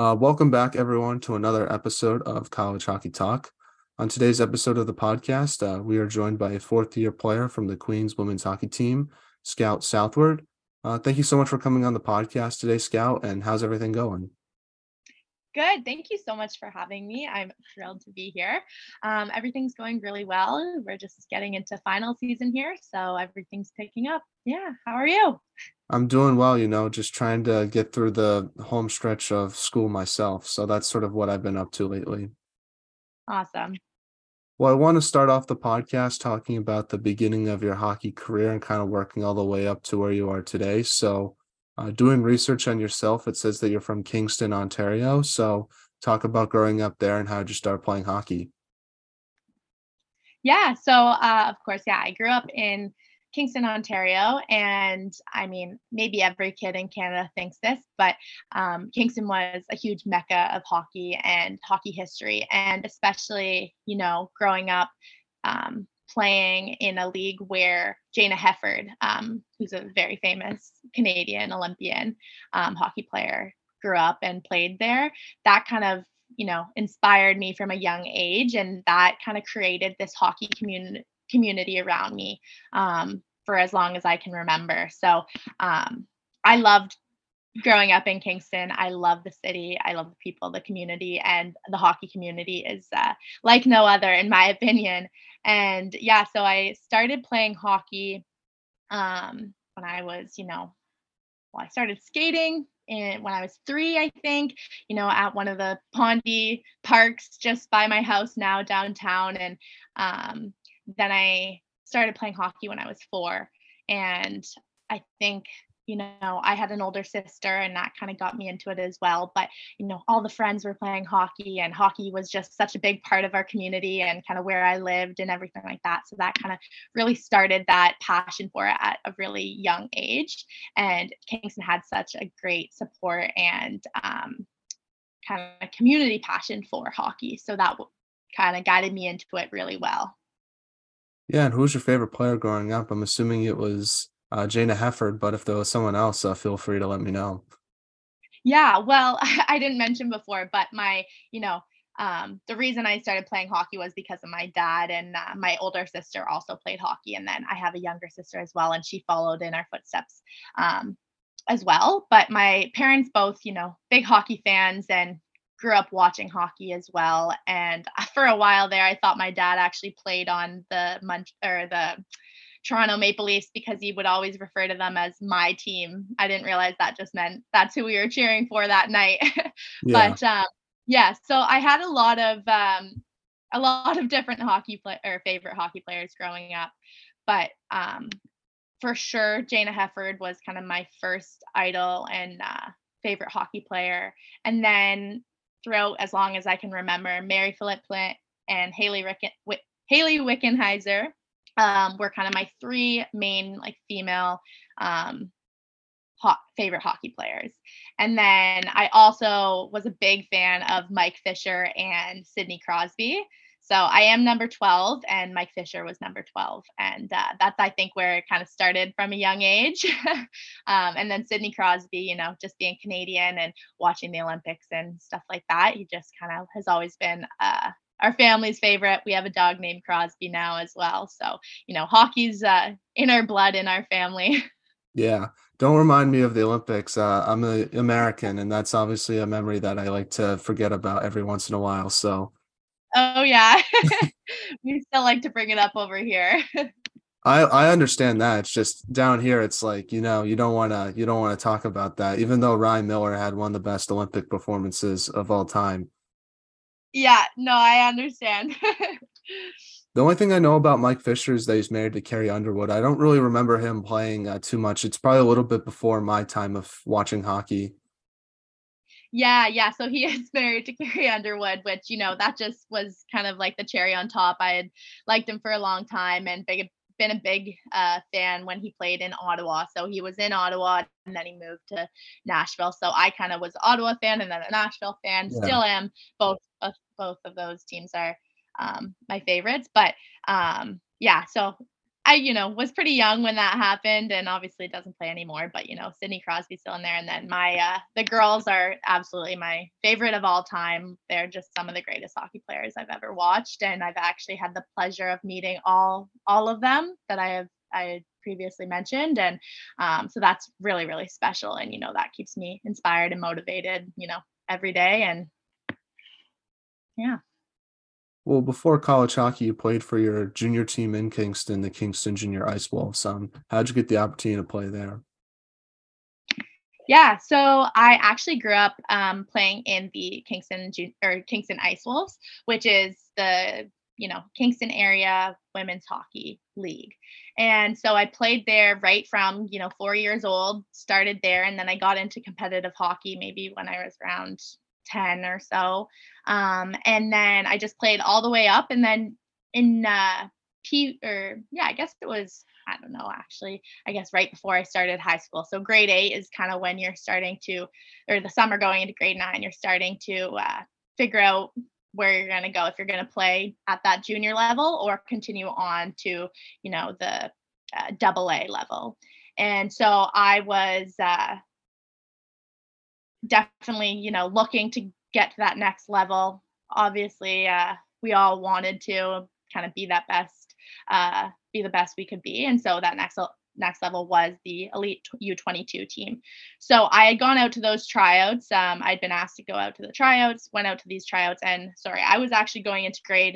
Welcome back, everyone, to another episode of College Hockey Talk. On today's episode of the podcast, we are joined by a fourth-year player from the Queens women's hockey team, Scout Southward. Thank you so much for coming on the podcast today, Scout, and how's everything going? Good. Thank you so much for having me. I'm thrilled to be here. Everything's going really well. We're just getting into final season here, so everything's picking up. Yeah. How are you? I'm doing well, just trying to get through the home stretch of school myself. So that's sort of what I've been up to lately. Awesome. Well, I want to start off the podcast talking about the beginning of your hockey career and kind of working all the way up to where you are today. So, doing research on yourself, it says that you're from Kingston, Ontario. So, talk about growing up there and how did you start playing hockey? Yeah. So, of course, yeah, I grew up in Kingston, Ontario. And I mean, maybe every kid in Canada thinks this, but Kingston was a huge mecca of hockey and hockey history. And especially, growing up playing in a league where Jana Hefford, who's a very famous Canadian Olympian hockey player, grew up and played there, that kind of inspired me from a young age, and that kind of created this hockey community around me for as long as I can remember. So I loved growing up in Kingston. I love the city. I love the people, the community, and the hockey community is like no other, in my opinion. And yeah, so I started playing hockey when I was, I started skating when I was 3, I think, at one of the Pondy parks just by my house now downtown. And then I started playing hockey when I was 4. And I think, I had an older sister and that kind of got me into it as well. But, all the friends were playing hockey, and hockey was just such a big part of our community and kind of where I lived and everything like that. So that kind of really started that passion for it at a really young age. And Kingston had such a great support and kind of community passion for hockey. So that kind of guided me into it really well. Yeah, and who was your favorite player growing up? I'm assuming it was Jana Hefford, but if there was someone else, feel free to let me know. Yeah, well, I didn't mention before, but the reason I started playing hockey was because of my dad, and my older sister also played hockey. And then I have a younger sister as well, and she followed in our footsteps um, as well. But my parents both, big hockey fans and grew up watching hockey as well. And for a while there, I thought my dad actually played on the Toronto Maple Leafs because he would always refer to them as my team. I didn't realize that just meant that's who we were cheering for that night. Yeah. But yeah, so I had a lot of different favorite hockey players growing up. But for sure, Jana Hefford was kind of my first idol and favorite hockey player. And then throughout as long as I can remember, Mary Phillip Plint and Haley Wickenheiser were kind of my 3 main like female um, favorite hockey players. And then I also was a big fan of Mike Fisher and Sidney Crosby. So I am number 12, and Mike Fisher was number 12. And that's, I think, where it kind of started from a young age. And then Sidney Crosby, just being Canadian and watching the Olympics and stuff like that, he just kind of has always been our family's favorite. We have a dog named Crosby now as well. So, hockey's in our blood, in our family. Yeah. Don't remind me of the Olympics. I'm an American, and that's obviously a memory that I like to forget about every once in a while. So Oh, yeah. We still like to bring it up over here. I understand that. It's just down here, it's like, you don't wanna talk about that, even though Ryan Miller had one of the best Olympic performances of all time. Yeah, no, I understand. The only thing I know about Mike Fisher is that he's married to Carrie Underwood. I don't really remember him playing, too much. It's probably a little bit before my time of watching hockey. Yeah, yeah, so he is married to Carrie Underwood, which, that just was kind of like the cherry on top. I had liked him for a long time and been a big fan when he played in Ottawa. So he was in Ottawa and then he moved to Nashville. So I kind of was Ottawa fan and then a Nashville fan. Yeah. Still am. Both of those teams are my favorites. But yeah, so I, was pretty young when that happened and obviously doesn't play anymore, but Sidney Crosby's still in there. And then the girls are absolutely my favorite of all time. They're just some of the greatest hockey players I've ever watched. And I've actually had the pleasure of meeting all of them that I had previously mentioned. And so that's really, really special. And that keeps me inspired and motivated, every day. And yeah. Well, before college hockey, you played for your junior team in Kingston, the Kingston Junior Ice Wolves. How'd you get the opportunity to play there? Yeah, so I actually grew up playing in the Kingston Ice Wolves, which is the Kingston area women's hockey league. And so I played there right from 4 years old, started there, and then I got into competitive hockey maybe when I was around 10 or so. And then I just played all the way up, and then in I guess it was, I don't know, actually, I guess right before I started high school. So grade 8 is kind of when you're starting to, or the summer going into grade 9, you're starting to figure out where you're going to go, if you're going to play at that junior level or continue on to, the double A level. And so I was definitely, looking to get to that next level. Obviously, we all wanted to kind of be the best we could be, and so that next level was the elite U22 team. So I had gone out to those tryouts. I'd been asked to go out to the tryouts, went out to these tryouts, and sorry, I was actually going into grade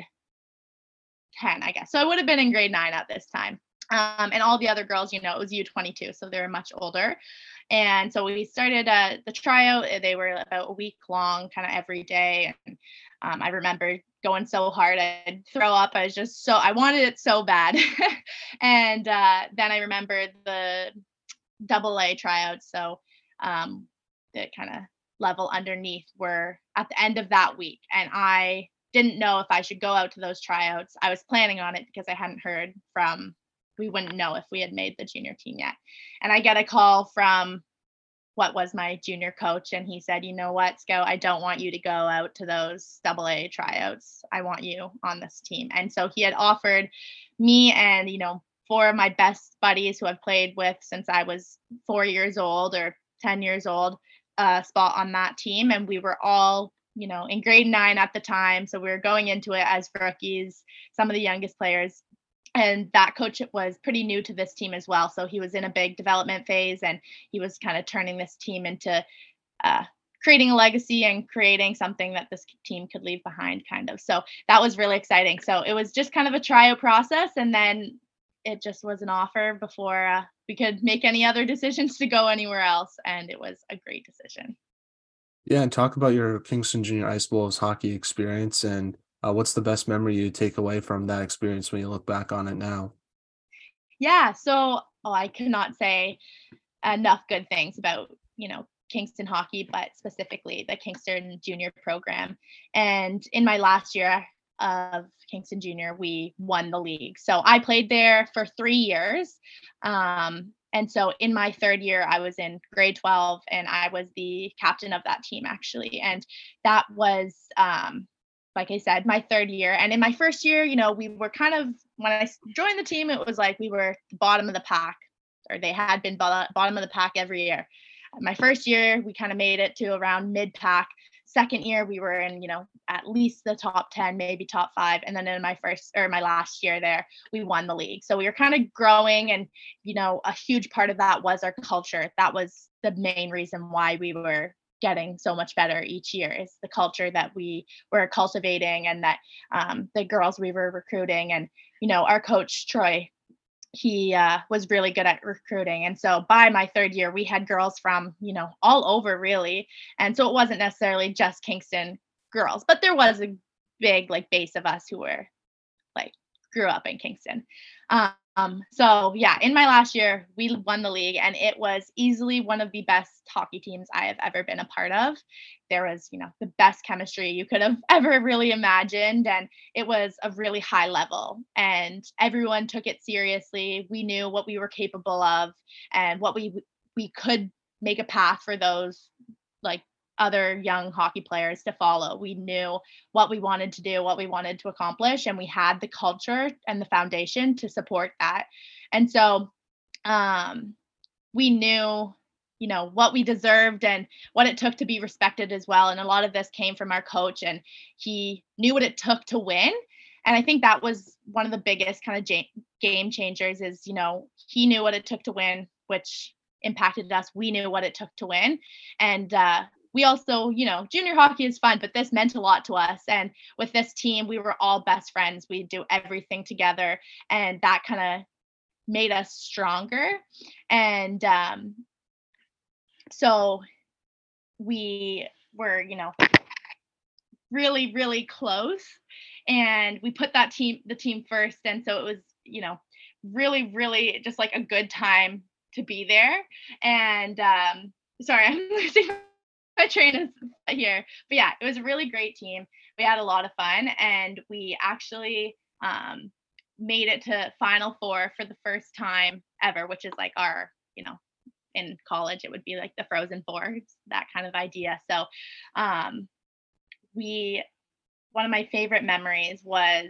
10, I guess. So I would have been in grade 9 at this time. And all the other girls, it was U22, so they were much older. And so we started the tryout. They were about a week long, kind of every day. And I remember going so hard, I'd throw up. I wanted it so bad. And then I remember the double A tryouts. So the kind of level underneath were at the end of that week. And I didn't know if I should go out to those tryouts. I was planning on it because I hadn't heard from, we wouldn't know if we had made the junior team yet. And I get a call from what was my junior coach, and he said, "You know what, Scout, I don't want you to go out to those double A tryouts. I want you on this team." And so he had offered me and, four of my best buddies who I've played with since I was 4 years old or 10 years old, a spot on that team. And we were all, in grade 9 at the time. So we were going into it as rookies, some of the youngest players. And that coach was pretty new to this team as well. So he was in a big development phase, and he was kind of turning this team into uh, creating a legacy and creating something that this team could leave behind, kind of. So that was really exciting. So it was just kind of a tryout process. And then it just was an offer before we could make any other decisions to go anywhere else. And it was a great decision. Yeah, and talk about your Kingston Junior Ice Wolves hockey experience and what's the best memory you take away from that experience when you look back on it now? Yeah. So, I cannot say enough good things about, Kingston hockey, but specifically the Kingston Junior program. And in my last year of Kingston Junior, we won the league. So I played there for 3 years. And so in my third year, I was in grade 12 and I was the captain of that team, actually. And that was, like I said, my third year. And in my first year, we were kind of, when I joined the team, it was like we were the bottom of the pack, or they had been bottom of the pack every year. My first year, we kind of made it to around mid pack. Second year, we were in, at least the top 10, maybe top 5. And then in my last year there, we won the league. So we were kind of growing. And, a huge part of that was our culture. That was the main reason why we were getting so much better each year, is the culture that we were cultivating, and that the girls we were recruiting. And, our coach, Troy, he was really good at recruiting. And so by my third year, we had girls from, all over really. And so it wasn't necessarily just Kingston girls, but there was a big like base of us who were like grew up in Kingston. So yeah, in my last year, we won the league, and it was easily one of the best hockey teams I have ever been a part of. There was, the best chemistry you could have ever really imagined, and it was a really high level, and everyone took it seriously. We knew what we were capable of, and what we could make a path for those like other young hockey players to follow. We knew what we wanted to do, what we wanted to accomplish, and we had the culture and the foundation to support that. And so um, we knew, what we deserved and what it took to be respected as well. And a lot of this came from our coach, and he knew what it took to win. And I think that was one of the biggest kind of game changers is, he knew what it took to win, which impacted us. We knew what it took to win. And we also, junior hockey is fun, but this meant a lot to us. And with this team, we were all best friends. We do everything together. And that kind of made us stronger. And so we were, really, really close. And we put the team first. And so it was, really, really just like a good time to be there. And sorry, I'm losing my train of thought here. But yeah, it was a really great team. We had a lot of fun, and we actually made it to Final Four for the first time ever, which is like our, in college, it would be like the Frozen Four, that kind of idea. So um, we, one of my favorite memories was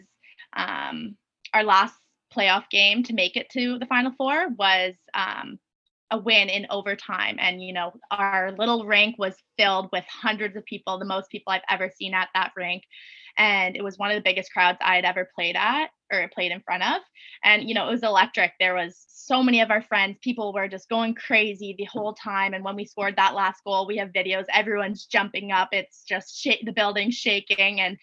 our last playoff game to make it to the Final Four was a win in overtime. And, our little rink was filled with hundreds of people, the most people I've ever seen at that rink. And it was one of the biggest crowds I had ever played at or played in front of. And, it was electric. There was so many of our friends. People were just going crazy the whole time. And when we scored that last goal, we have videos. Everyone's jumping up. It's just the building shaking. And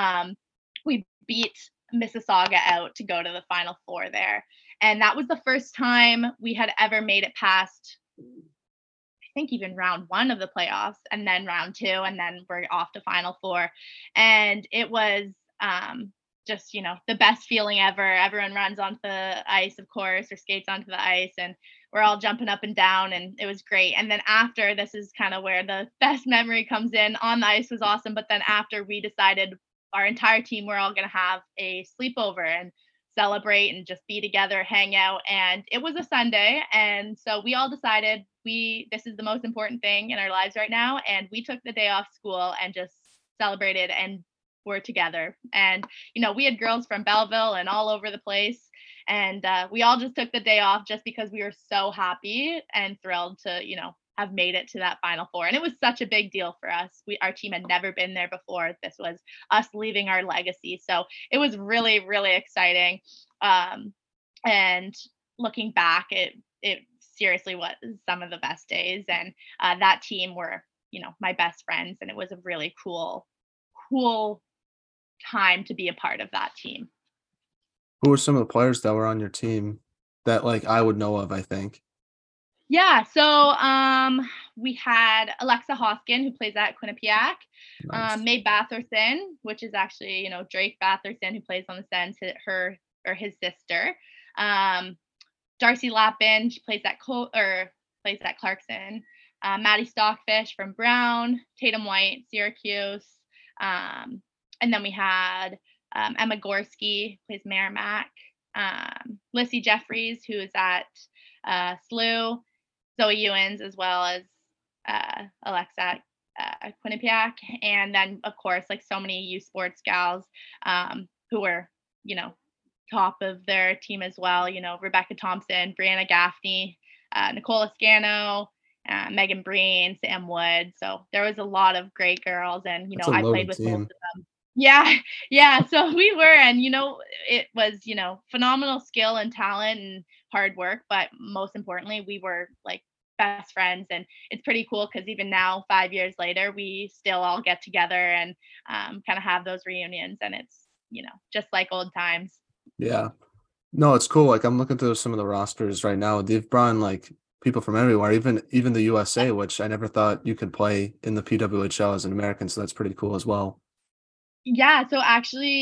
we beat Mississauga out to go to the Final Four there. And that was the first time we had ever made it past, I think, even round one of the playoffs, and then round two, and then we're off to Final Four. And it was just, the best feeling ever. Everyone runs onto the ice, of course, or skates onto the ice, and we're all jumping up and down, and it was great. And then after, this is kind of where the best memory comes in. On the ice was awesome, but then after, we decided our entire team, we're all going to have a sleepover and celebrate and just be together, hang out. And it was a Sunday. And so we all decided this is the most important thing in our lives right now. And we took the day off school and just celebrated and were together. And, we had girls from Belleville and all over the place. And we all just took the day off just because we were so happy and thrilled to, have made it to that Final Four. And it was such a big deal for us. Our team had never been there before. This was us leaving our legacy. So it was really, really exciting. And looking back, it seriously was some of the best days. And that team were, my best friends. And it was a really cool time to be a part of that team. Who were some of the players that were on your team that like I would know of, I think? Yeah, so we had Alexa Hoskin, who plays at Quinnipiac, Nice. Mae Batherson, which is actually, Drake Batherson, who plays on the Sens, his sister. Um, Darcy Lappin, she plays plays at Clarkson. Maddie Stockfish from Brown, Tatum White, Syracuse. And then we had Emma Gorski, plays Merrimack. Lissy Jeffries, who is at SLU. Zoe Ewens, as well as Alexa Quinnipiac. And then, of course, like so many youth sports gals who were, top of their team as well. Rebecca Thompson, Brianna Gaffney, Nicola Scano, Megan Breen, Sam Wood. So there was a lot of great girls, and That's a I played loaded with most team. of them. Yeah, yeah. So we were, and it was phenomenal skill and talent and hard work, but most importantly, we were like best friends. And it's pretty cool because even now, 5 years later, we still all get together and kind of have those reunions, and it's just like old times. Yeah. No, it's cool. Like I'm looking through some of the rosters right now. They've brought in like people from everywhere, even the USA, which I never thought you could play in the PWHL as an American. So that's pretty cool as well. Yeah, so actually,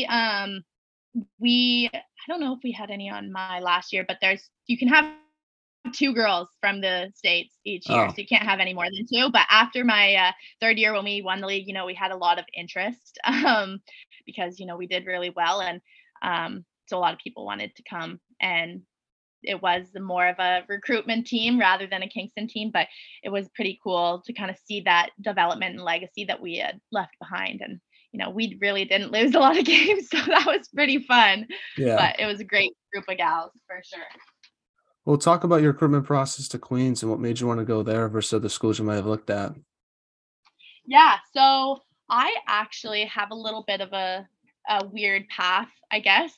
I don't know if we had any on my last year, but you can have two girls from the States each year, so Oh, you can't have any more than two. But after my third year when we won the league, we had a lot of interest because we did really well, and so a lot of people wanted to come and it was more of a recruitment team rather than a Kingston team, but it was pretty cool to kind of see that development and legacy that we had left behind. And, we really didn't lose a lot of games, so that was pretty fun. Yeah. But it was a great group of gals for sure. Well, talk about your recruitment process to Queens and what made you want to go there versus other schools you might have looked at. Yeah, so I actually have a little bit of a weird path, I guess,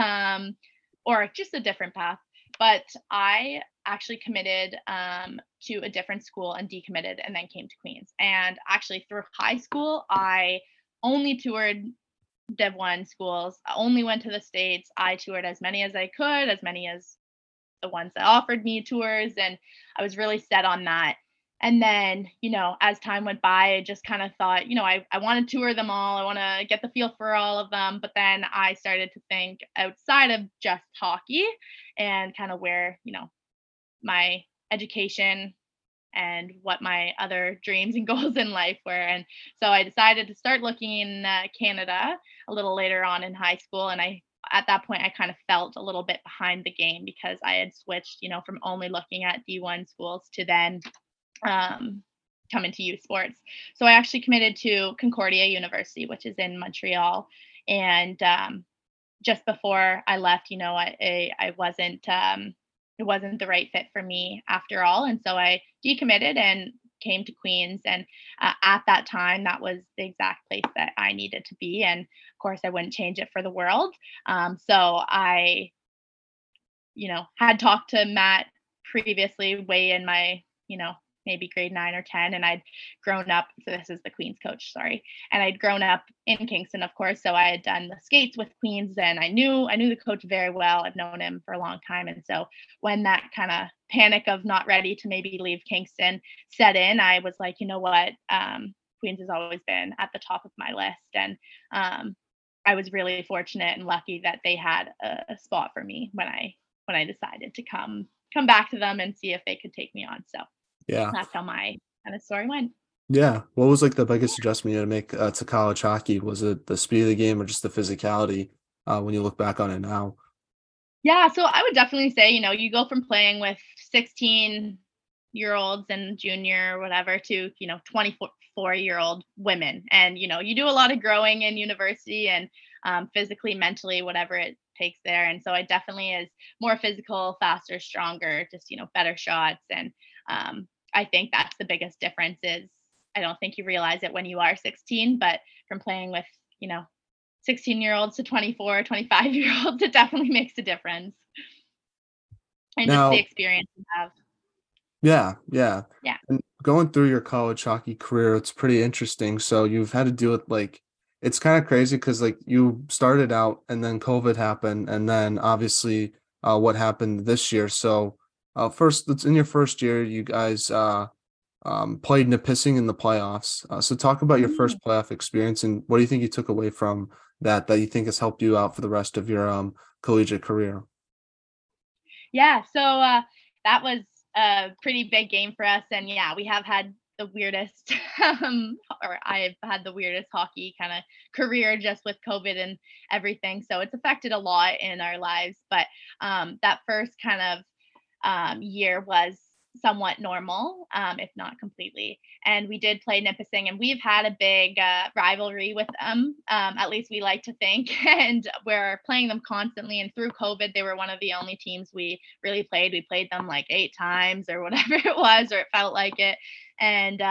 or just a different path. But I actually committed to a different school and decommitted and then came to Queens. And actually, through high school, I only toured Div 1 schools. I only went to the States. I toured as many as I could, as many as the ones that offered me tours, and I was really set on that. And then, as time went by, I just kind of thought, I want to tour them all. I want to get the feel for all of them. But then I started to think outside of just hockey and kind of where, my education and what my other dreams and goals in life were. And so I decided to start looking in Canada a little later on in high school. And at that point, I kind of felt a little bit behind the game because I had switched, from only looking at D1 schools to then coming to youth sports. So I actually committed to Concordia University, which is in Montreal. And just before I left, I wasn't it wasn't the right fit for me after all, and so I decommitted and came to Queens. And at that time, that was the exact place that I needed to be, and of course, I wouldn't change it for the world. So I, had talked to Matt previously, way in my, maybe grade 9 or 10, and I'd grown up. So this is the Queens coach, sorry, and I'd grown up in Kingston, of course. So I had done the skates with Queens, and I knew the coach very well. I've known him for a long time, and so when that kind of panic of not ready to maybe leave Kingston set in, I was like, you know what, Queens has always been at the top of my list, and I was really fortunate and lucky that they had a spot for me when I decided to come back to them and see if they could take me on. So Yeah. that's how my kind of story went. Yeah. What was like the biggest adjustment you had to make to college hockey? Was it the speed of the game or just the physicality when you look back on it now? Yeah, so I would definitely say, you go from playing with 16-year-olds and junior or whatever to, 24-year-old women. And, you do a lot of growing in university and physically, mentally, whatever it takes there. And so I definitely is more physical, faster, stronger, just, better shots. And I think that's the biggest difference is I don't think you realize it when you are 16, but from playing with, 16-year-olds to 24, 25-year-olds, it definitely makes a difference. And just the Now, experience you have. yeah, yeah. Yeah. And going through your college hockey career, it's pretty interesting. So you've had to deal with like it's kind of crazy because like you started out and then COVID happened, and then obviously what happened this year. So first, it's in your first year, you guys played Nipissing in the playoffs. So talk about your Mm. first playoff experience and what do you think you took away from that you think has helped you out for the rest of your collegiate career? Yeah, so that was a pretty big game for us. And yeah, we have had the weirdest, or I've had the weirdest hockey kind of career just with COVID and everything. So it's affected a lot in our lives. But that first kind of year was somewhat normal, if not completely. And we did play Nipissing, and we've had a big rivalry with them. At least we like to think, and we're playing them constantly. And through COVID, they were one of the only teams we really played. We played them like 8 times or whatever it was, or it felt like it. And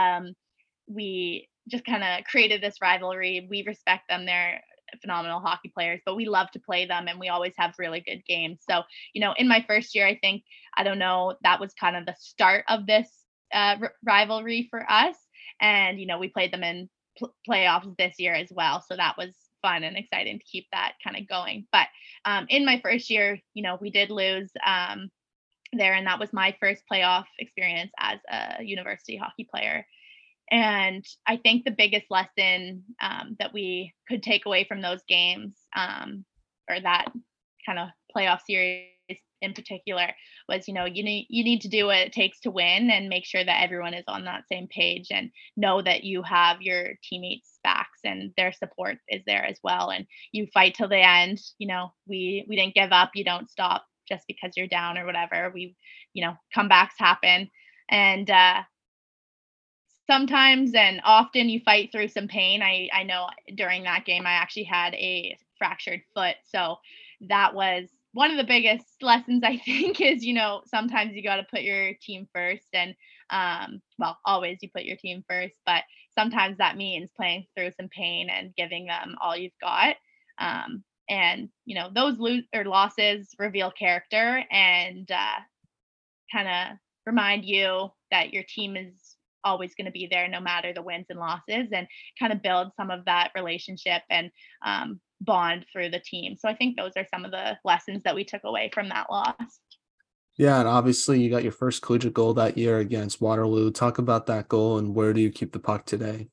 we just kind of created this rivalry. We respect them. They're phenomenal hockey players, but we love to play them and we always have really good games. So, in my first year, I think, I don't know, that was kind of the start of this rivalry for us. And, we played them in playoffs this year as well. So that was fun and exciting to keep that kind of going. But in my first year, we did lose there. And that was my first playoff experience as a university hockey player. And I think the biggest lesson that we could take away from those games, or that kind of playoff series in particular, was you need to do what it takes to win and make sure that everyone is on that same page and know that you have your teammates' backs and their support is there as well. And you fight till the end. We didn't give up. You don't stop just because you're down or whatever. Comebacks happen. And sometimes and often you fight through some pain. I know during that game I actually had a fractured foot. So that was one of the biggest lessons I think is, sometimes you got to put your team first and well, always you put your team first, but sometimes that means playing through some pain and giving them all you've got. And those losses reveal character and kind of remind you that your team is always going to be there no matter the wins and losses, and kind of build some of that relationship and bond through the team. So I think those are some of the lessons that we took away from that loss. Yeah, and obviously you got your first collegiate goal that year against Waterloo. Talk about that goal and where do you keep the puck today?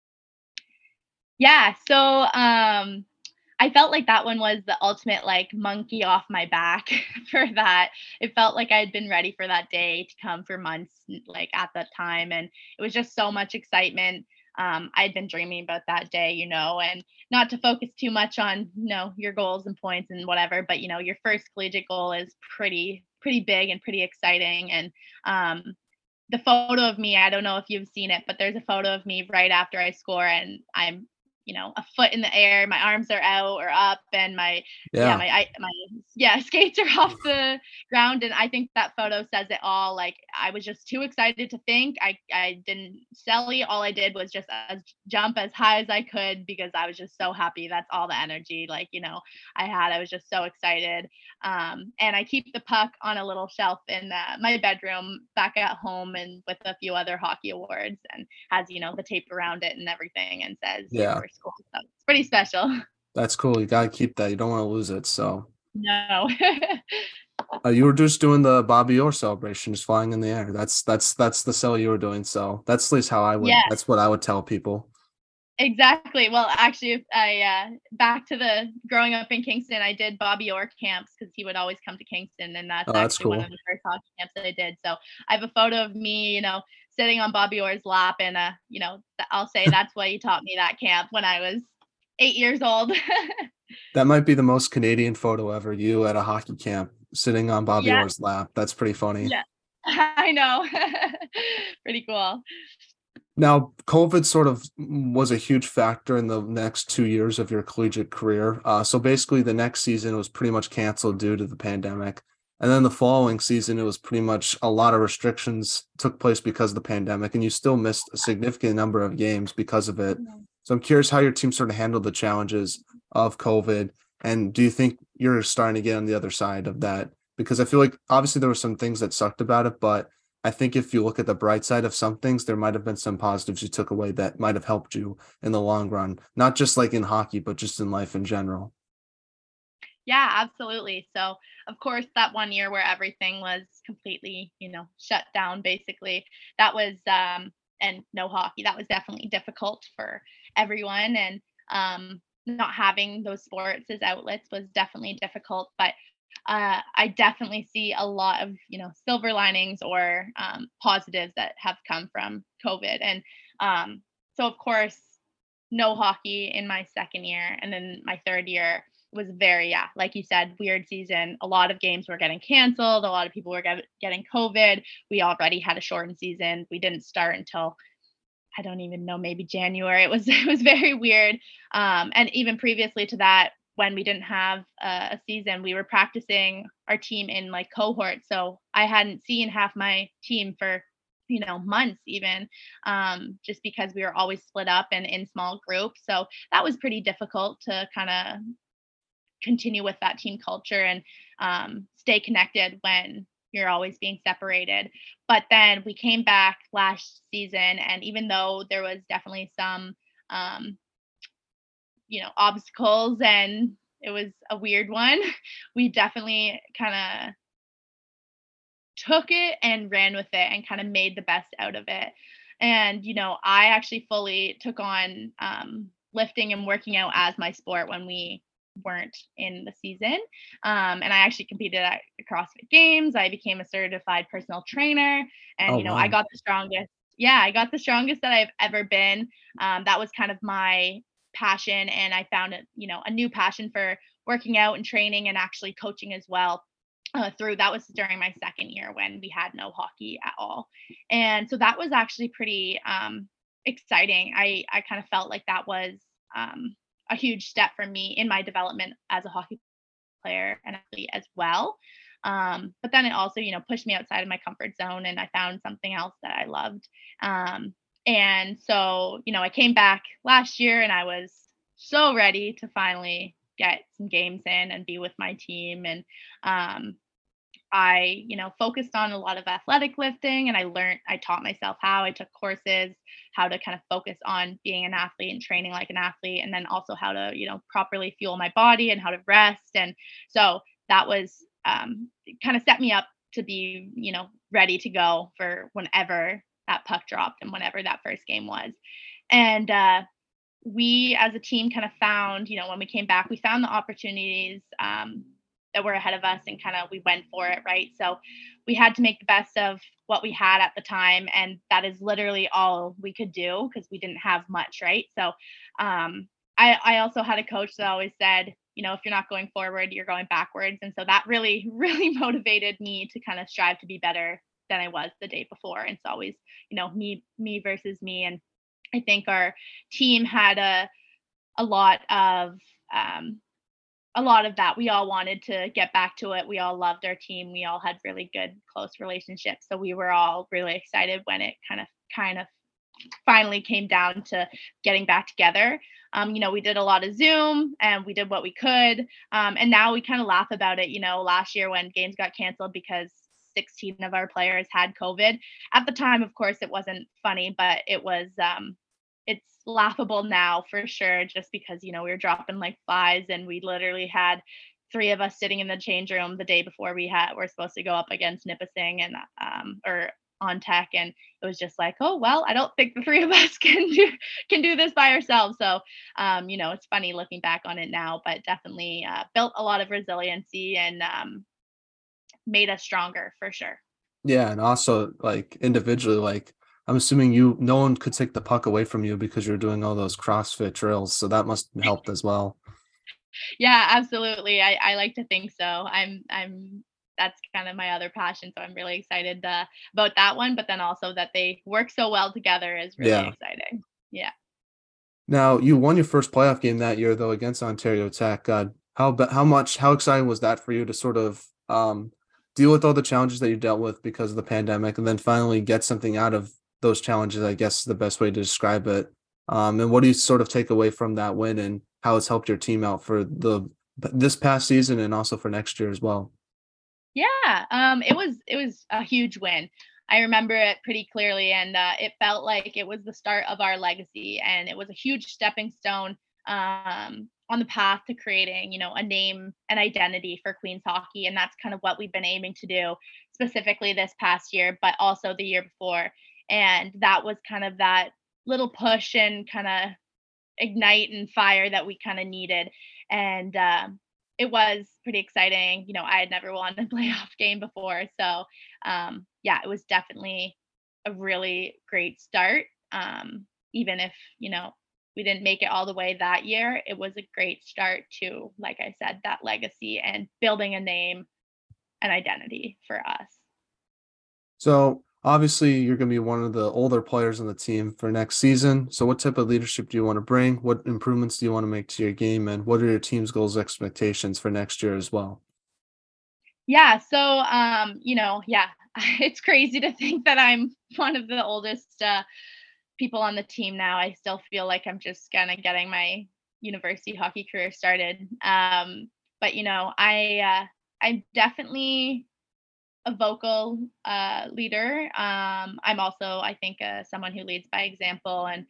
Yeah, so I felt like that one was the ultimate like monkey off my back for that. It felt like I had been ready for that day to come for months, like at that time, and it was just so much excitement. I had been dreaming about that day, and not to focus too much on your goals and points and whatever, but your first collegiate goal is pretty big and pretty exciting. And the photo of me, I don't know if you've seen it, but there's a photo of me right after I score, and I'm a foot in the air, my arms are out or up, and Yeah, my skates are off the ground. And I think that photo says it all. Like, I was just too excited to think. I didn't sell. All I did was just jump as high as I could because I was just so happy. That's all the energy, I had. I was just so excited. And I keep the puck on a little shelf in my bedroom back at home, and with a few other hockey awards, and has the tape around it and everything, and says your yeah, first goal. So it's pretty special. that's cool. You gotta keep that. You don't want to lose it. So No. you were just doing the Bobby Orr celebration, just flying in the air. That's the cell you were doing. So that's at least how I would. Yeah, That's what I would tell people. exactly. Well, actually, if back to the growing up in Kingston, I did Bobby Orr camps because he would always come to Kingston, and that's Oh, that's actually one of cool. the first hockey camps that I did. So I have a photo of me, sitting on Bobby Orr's lap, and I'll say that's why he taught me that camp when I was 8 years old. That might be the most Canadian photo ever. You at a hockey camp sitting on Bobby Yeah, Orr's lap. That's pretty funny. yeah. I know. Pretty cool. Now, COVID sort of was a huge factor in the next 2 years of your collegiate career. So basically, the next season was pretty much canceled due to the pandemic. And then the following season, it was pretty much a lot of restrictions took place because of the pandemic, and you still missed a significant number of games because of it. Yeah. So I'm curious how your team sort of handled the challenges of COVID. And do you think you're starting to get on the other side of that? Because I feel like obviously there were some things that sucked about it, but I think if you look at the bright side of some things, there might have been some positives you took away that might have helped you in the long run, not just like in hockey, but just in life in general. Yeah, absolutely. So, of course, that one year where everything was completely, shut down basically, that was and no hockey, that was definitely difficult for everyone, and not having those sports as outlets was definitely difficult, but I definitely see a lot of, silver linings or positives that have come from COVID. And so, of course, no hockey in my second year. And then my third year was very, yeah, like you said, weird season. A lot of games were getting canceled. A lot of people were getting COVID. We already had a shortened season. We didn't start until, I don't even know, maybe January. It was it was very weird. And even previously to that, when we didn't have a season, we were practicing our team in like cohorts. So I hadn't seen half my team for months even, just because we were always split up and in small groups. So that was pretty difficult to kind of continue with that team culture and stay connected when you're always being separated. But then we came back last season, and even though there was definitely some, um, obstacles, and it was a weird one, we definitely kind of took it and ran with it and kind of made the best out of it. And, I actually fully took on lifting and working out as my sport when we weren't in the season. And I actually competed at CrossFit Games. I became a certified personal trainer, and, Oh, I wow. got the strongest. Yeah, I got the strongest that I've ever been. That was kind of my passion. And I found a new passion for working out and training and actually coaching as well. through that was during my second year when we had no hockey at all. And so that was actually pretty exciting. I kind of felt like that was a huge step for me in my development as a hockey player and athlete as well. But then it also, pushed me outside of my comfort zone and I found something else that I loved. And so, I came back last year and I was so ready to finally get some games in and be with my team. And um, I, focused on a lot of athletic lifting and I taught myself how. I took courses, how to kind of focus on being an athlete and training like an athlete, and then also how to, properly fuel my body and how to rest. And so that was kind of set me up to be, ready to go for whenever that puck dropped and whenever that first game was. And we as a team kind of found, when we came back, we found the opportunities that were ahead of us and kind of we went for it, right? So we had to make the best of what we had at the time. And that is literally all we could do because we didn't have much, right? So I also had a coach that always said, if you're not going forward, you're going backwards. And so that really, really motivated me to kind of strive to be better than I was the day before. And it's always, me versus me. And I think our team had a lot of um, a lot of that. We all wanted to get back to it. We all loved our team. We all had really good, close relationships. So we were all really excited when it kind of finally came down to getting back together. We did a lot of Zoom and we did what we could. And now we kind of laugh about it. Last year when games got canceled because 16 of our players had COVID. At the time, of course, it wasn't funny, but it's laughable now for sure, just because, we were dropping like flies and we literally had three of us sitting in the change room the day before we're supposed to go up against Nipissing and or on tech, and it was just like, oh well, I don't think the three of us can do this by ourselves. So it's funny looking back on it now, but definitely built a lot of resiliency and made us stronger for sure. Yeah, and also like individually, like I'm assuming no one could take the puck away from you because you're doing all those CrossFit drills, so that must have helped as well. Yeah, absolutely. I like to think so. I'm that's kind of my other passion, so I'm really excited about that one. But then also that they work so well together is really Yeah. exciting. Yeah. Now, you won your first playoff game that year though against Ontario Tech. How exciting was that for you to sort of deal with all the challenges that you dealt with because of the pandemic and then finally get something out of those challenges, I guess is the best way to describe it. And what do you sort of take away from that win and how it's helped your team out for this past season and also for next year as well? Yeah, it was a huge win. I remember it pretty clearly, and it felt like it was the start of our legacy, and it was a huge stepping stone on the path to creating, a name and identity for Queens hockey, and that's kind of what we've been aiming to do, specifically this past year, but also the year before. And that was kind of that little push and kind of ignite and fire that we kind of needed. And it was pretty exciting. I had never won a playoff game before. So yeah, it was definitely a really great start. Even if, we didn't make it all the way that year, it was a great start to, like I said, that legacy and building a name and identity for us. So obviously you're going to be one of the older players on the team for next season. So what type of leadership do you want to bring? What improvements do you want to make to your game? And what are your team's goals, expectations for next year as well? Yeah, so yeah, it's crazy to think that I'm one of the oldest people on the team now. I still feel like I'm just kind of getting my university hockey career started. But I'm definitely a vocal leader. I'm also, I think, someone who leads by example, and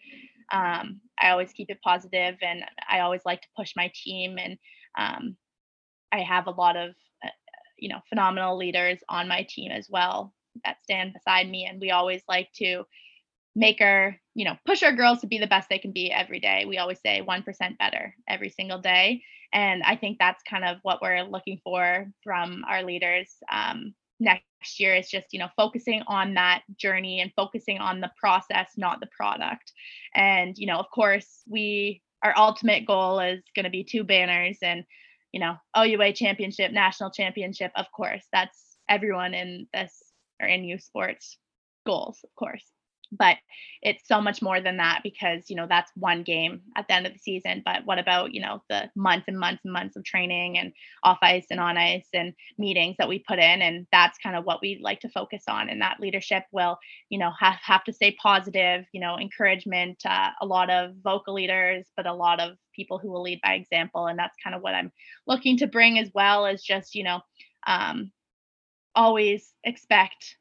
I always keep it positive, and I always like to push my team, and um, I have a lot of phenomenal leaders on my team as well that stand beside me, and we always like to make our push our girls to be the best they can be every day. We always say 1% better every single day, and I think that's kind of what we're looking for from our leaders next year. Is just focusing on that journey and focusing on the process, not the product. And of course, our ultimate goal is going to be two banners, and OUA championship, national championship, of course. That's everyone in this or in youth sports goals, of course. But it's so much more than that because, that's one game at the end of the season. But what about, the months and months and months of training and off ice and on ice and meetings that we put in? And that's kind of what we like to focus on. And that leadership will, have to stay positive, encouragement, a lot of vocal leaders, but a lot of people who will lead by example. And that's kind of what I'm looking to bring as well as just, um, always expect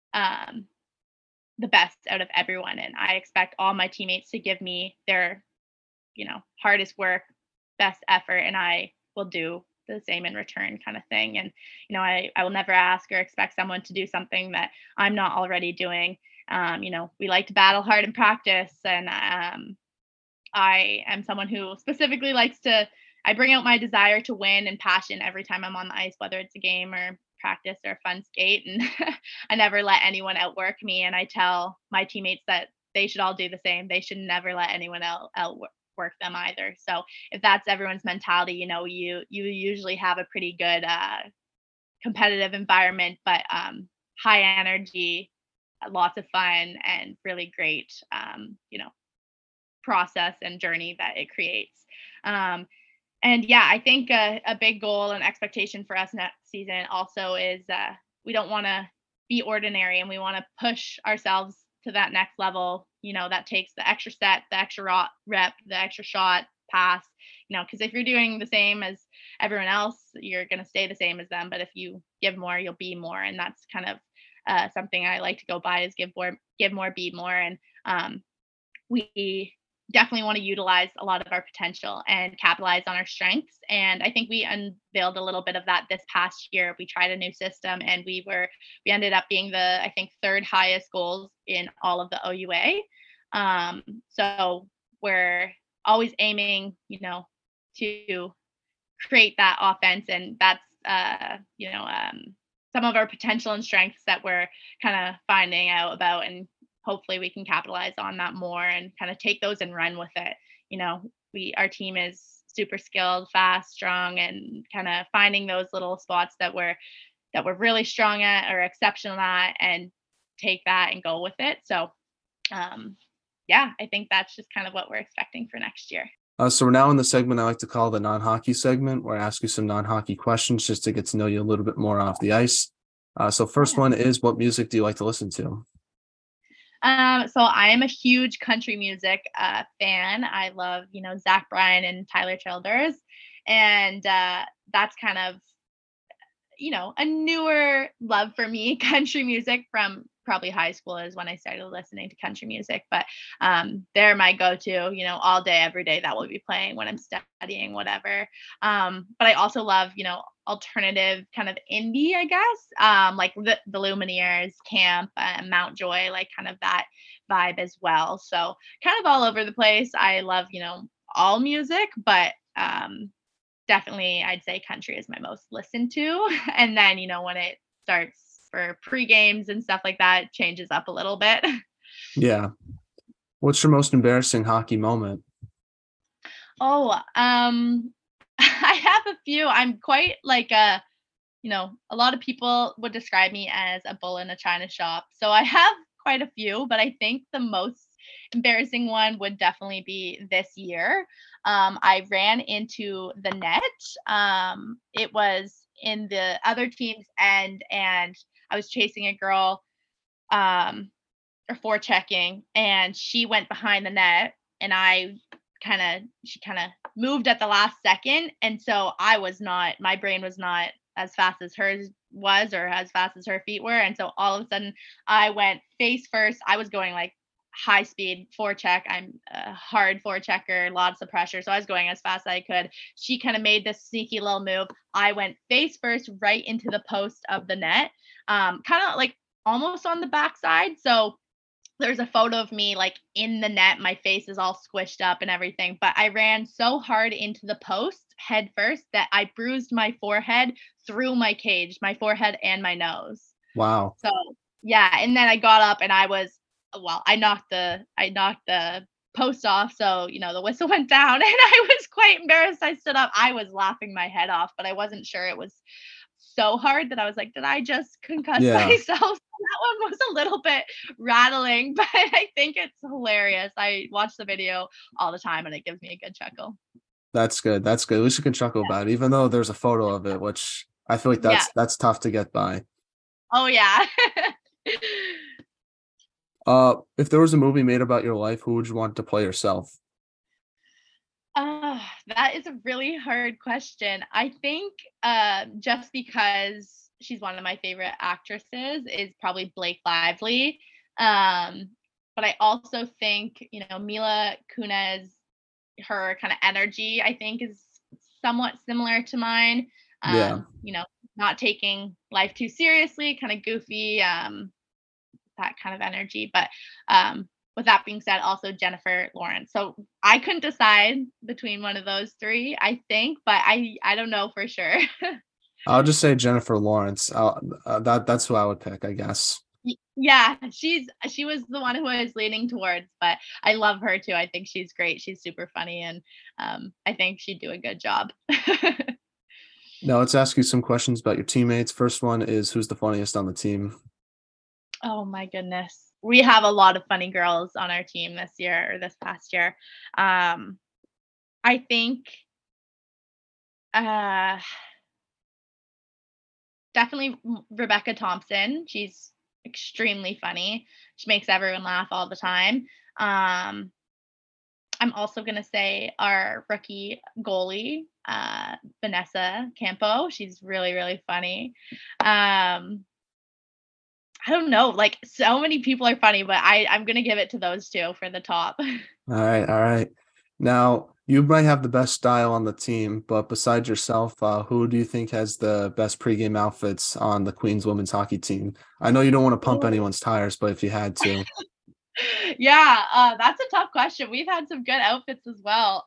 the best out of everyone. And I expect all my teammates to give me their, hardest work, best effort, and I will do the same in return kind of thing. And, I will never ask or expect someone to do something that I'm not already doing. We like to battle hard in practice. And I am someone who specifically I bring out my desire to win and passion every time I'm on the ice, whether it's a game or practice or a fun skate. And I never let anyone outwork me. And I tell my teammates that they should all do the same. They should never let anyone else outwork them either. So if that's everyone's mentality, you usually have a pretty good competitive environment, but high energy, lots of fun, and really great, process and journey that it creates. And yeah, I think a big goal and expectation for us next season also is we don't want to be ordinary and we want to push ourselves to that next level. That takes the extra set, the extra rep, the extra shot, pass, because if you're doing the same as everyone else, you're going to stay the same as them. But if you give more, you'll be more. And that's kind of something I like to go by is give more, be more. And we definitely want to utilize a lot of our potential and capitalize on our strengths. And I think we unveiled a little bit of that this past year. We tried a new system and we ended up being the, I think, third highest goals in all of the OUA. So we're always aiming, to create that offense. And that's, some of our potential and strengths that we're kind of finding out about, and hopefully we can capitalize on that more and kind of take those and run with it. Our team is super skilled, fast, strong, and kind of finding those little spots that we're really strong at or exceptional at and take that and go with it. So yeah, I think that's just kind of what we're expecting for next year. So we're now in the segment I like to call the non-hockey segment, where I ask you some non-hockey questions just to get to know you a little bit more off the ice. So first one is, what music do you like to listen to? So I am a huge country music fan. I love, Zach Bryan and Tyler Childers. And that's kind of, a newer love for me. Country music from probably high school is when I started listening to country music. But they're my go-to, all day, every day. That will be playing when I'm studying, whatever. But I also love, alternative kind of indie, I guess, like the Lumineers, Camp, Mountjoy, like kind of that vibe as well. So kind of all over the place. I love, all music, but definitely I'd say country is my most listened to. And then, when it starts for pre-games and stuff like that, it changes up a little bit. Yeah. What's your most embarrassing hockey moment? Oh, I have a few. I'm quite like a lot of people would describe me as a bull in a china shop. So I have quite a few, but I think the most embarrassing one would definitely be this year. I ran into the net. It was in the other team's end, and I was chasing a girl, or forechecking, and she went behind the net, and she kind of moved at the last second, and so my brain was not as fast as hers was or as fast as her feet were, and so all of a sudden I went face first. I was going like high speed forecheck. I'm a hard forechecker, lots of pressure. So I was going as fast as I could. She kind of made this sneaky little move. I went face first right into the post of the net, kind of like almost on the backside. So there's a photo of me like in the net. My face is all squished up and everything, but I ran so hard into the post head first that I bruised my forehead through my cage, my forehead and my nose. Wow. So yeah, and then I got up and I knocked the post off. So, the whistle went down and I was quite embarrassed. I stood up. I was laughing my head off, but I wasn't sure it was so hard that I was like, did I just concuss Yeah, myself? That one was a little bit rattling, but I think it's hilarious. I watch the video all the time and it gives me a good chuckle. that's good. That's good. At least you can chuckle about it, even though there's a photo of it, which I feel like Yeah. that's tough to get by. Oh, yeah. If there was a movie made about your life, who would you want to play yourself? That is a really hard question. I think just because she's one of my favorite actresses is probably Blake Lively. Um, but I also think, Mila Kunis, her kind of energy, I think, is somewhat similar to mine. Yeah, Not taking life too seriously, kind of goofy, that kind of energy. But with that being said, also Jennifer Lawrence. So I couldn't decide between one of those three, I think, but I don't know for sure. I'll just say Jennifer Lawrence. That's who I would pick, I guess. Yeah, she was the one who I was leaning towards, but I love her too. I think she's great. She's super funny, and I think she'd do a good job. Now let's ask you some questions about your teammates. First one is who's the funniest on the team? Oh my goodness. We have a lot of funny girls on our team this year or this past year. Um, I think uh definitely Rebecca Thompson. She's extremely funny. She makes everyone laugh all the time. Um, I'm also gonna say our rookie goalie, Vanessa Campo. She's really, really funny. Um, I don't know, like so many people are funny, but I'm gonna give it to those two for the top. All right, all right. Now, you might have the best style on the team, but besides yourself, who do you think has the best pregame outfits on the Queens women's hockey team? I know you don't want to pump Ooh. anyone's tires, but if you had to. Yeah, that's a tough question. We've had some good outfits as well.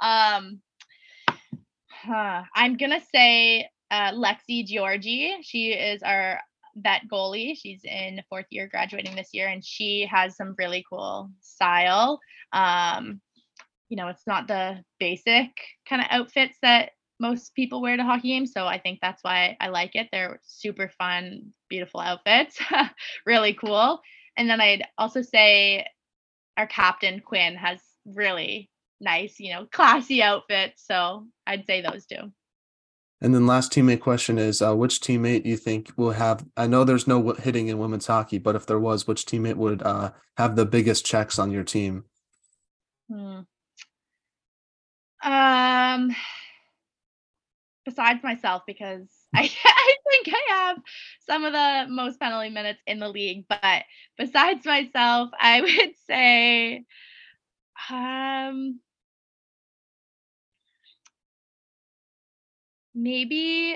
I'm gonna say Lexi Georgie. She is our vet goalie. She's in fourth year, graduating this year, and she has some really cool style. Um, it's not the basic kind of outfits that most people wear to hockey games, so I think that's why I like it. They're super fun, beautiful outfits, really cool. And then I'd also say our captain Quinn has really nice, classy outfits. So I'd say those two. And then last teammate question is, which teammate you think will have? I know there's no hitting in women's hockey, but if there was, which teammate would have the biggest checks on your team? Hmm. Um, Besides myself, because I I think I have some of the most penalty minutes in the league, but besides myself, I would say um maybe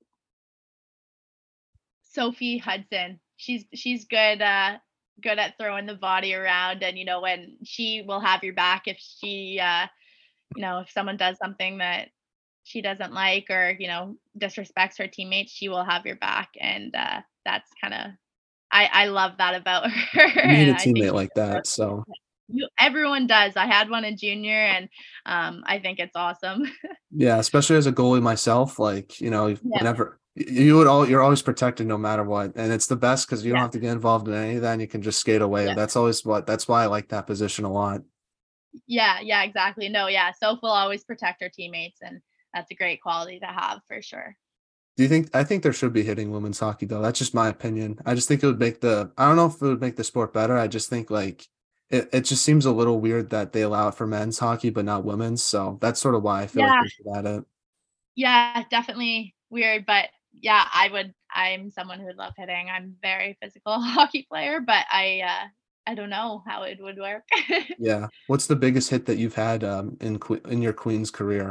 Sophie Hudson. She's good at throwing the body around, and when she will have your back if she if someone does something that she doesn't like or disrespects her teammates, she will have your back, and that's kind of I love that about her. You need And a I think teammate like that. So everyone does. I had one in junior, and I think it's awesome. yeah, especially as a goalie myself, like, Yeah, whenever you're always protected no matter what. And it's the best because you don't yeah, have to get involved in any of that and you can just skate away. yeah, That's why I like that position a lot. yeah, exactly. No, yeah, Soph will always protect her teammates, and that's a great quality to have for sure. I think there should be hitting women's hockey though. That's just my opinion. I just think it would make I don't know if it would make the sport better. I just think like it just seems a little weird that they allow it for men's hockey but not women's. So that's sort of why I feel like Yeah, they should add it. yeah, definitely weird, but yeah, I'm someone who would love hitting. I'm a very physical hockey player, but I don't know how it would work. Yeah. What's the biggest hit that you've had in your Queens career?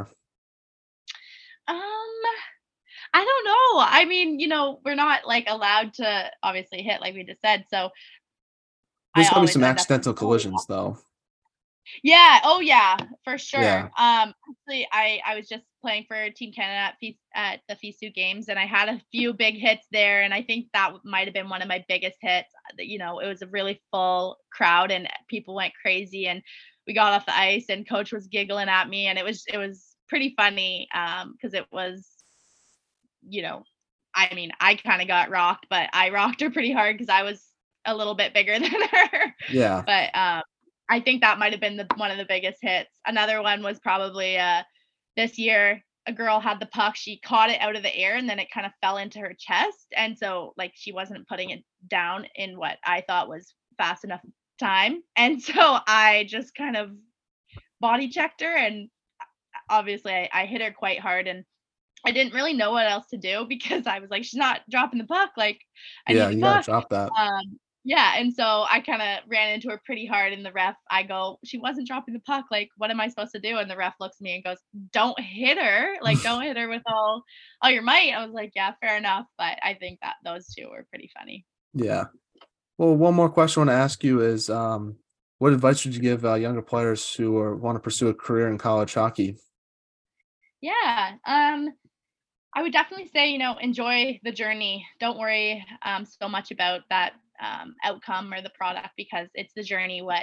Um, I don't know. I mean, we're not like allowed to obviously hit like we just said, so I There's got to be always some end up in accidental goalie. collisions though. Yeah, oh yeah, for sure. Yeah. Actually, I was just playing for Team Canada at the FISU games, and I had a few big hits there, and I think that might have been one of my biggest hits. That it was a really full crowd, and people went crazy, and we got off the ice and coach was giggling at me, and it was pretty funny, because it was, you know, I mean, I kind of got rocked, but I rocked her pretty hard because I was a little bit bigger than her. Yeah. But I think that might have been one of the biggest hits. Another one was probably this year. A girl had the puck. She caught it out of the air and then it kind of fell into her chest. And so, like, she wasn't putting it down in what I thought was fast enough time. And so I just kind of body checked her. And obviously, I hit her quite hard. And I didn't really know what else to do because I was like, she's not dropping the puck. Like, I Yeah, need the you gotta puck. drop that. Yeah, and so I kinda ran into her pretty hard, and the ref, I go, "She wasn't dropping the puck, like, what am I supposed to do?" And the ref looks at me and goes, "Don't hit her, like, don't hit her with all your might." I was like, "Yeah, fair enough," but I think that those 2 were pretty funny. Yeah. Well, one more question I want to ask you is, what advice would you give younger players who want to pursue a career in college hockey? Yeah, I would definitely say, enjoy the journey. Don't worry, so much about that, outcome or the product because it's the journey what,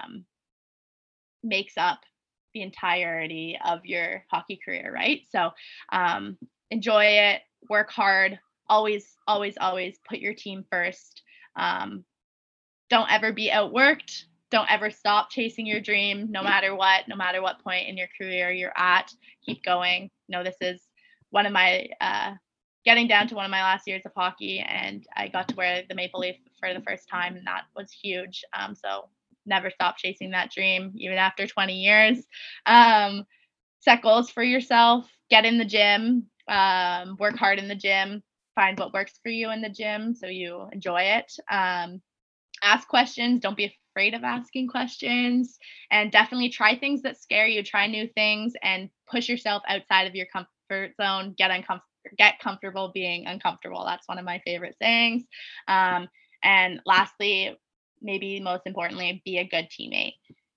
makes up the entirety of your hockey career, right? So, enjoy it, work hard, always, always, always put your team first. Um, don't ever be outworked. Don't ever stop chasing your dream, no matter what point in your career you're at. Keep going. This is one of my getting down to one of my last years of hockey, and I got to wear the maple leaf for the first time, and that was huge. So never stop chasing that dream, even after 20 years. Set goals for yourself. Get in the gym. Work hard in the gym. Find what works for you in the gym so you enjoy it. Ask questions. Don't be afraid of asking questions, and definitely try things that scare you. Try new things and push yourself outside of your comfort zone. Get comfortable being uncomfortable. That's one of my favorite sayings. And lastly, maybe most importantly, be a good teammate.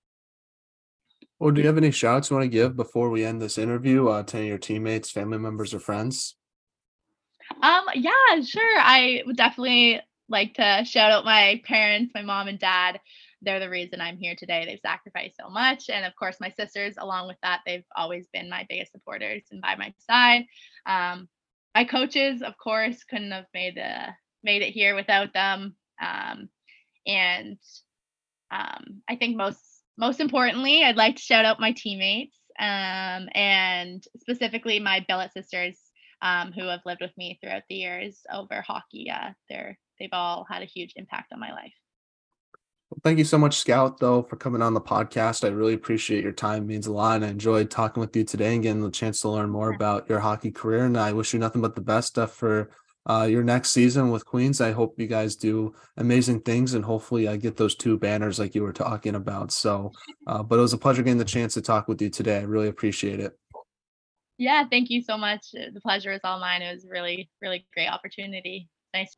Or do you have any shouts you want to give before we end this interview to any of your teammates, family members, or friends? Yeah, sure. I would definitely like to shout out my parents, my mom and dad. They're the reason I'm here today. They've sacrificed so much. And of course, my sisters, along with that, they've always been my biggest supporters and by my side. My coaches, of course, couldn't have made it here without them. And I think most importantly, I'd like to shout out my teammates, and specifically my billet sisters, who have lived with me throughout the years over hockey. They've all had a huge impact on my life. Well, thank you so much, Scout, though, for coming on the podcast. I really appreciate your time. It means a lot. And I enjoyed talking with you today and getting the chance to learn more about your hockey career. And I wish you nothing but the best for your next season with Queens. I hope you guys do amazing things and hopefully I get those 2 banners like you were talking about. So, but it was a pleasure getting the chance to talk with you today. I really appreciate it. Yeah, thank you so much. The pleasure is all mine. It was a really, really great opportunity. Nice.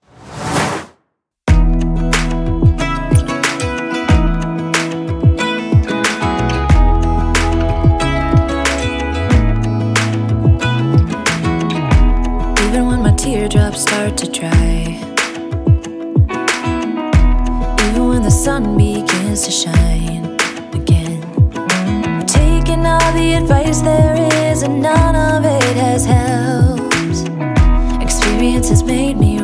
Even when my teardrops start to dry, even when the sun begins to shine again, I'm taking all the advice there is and none of it has helped. Experience has made me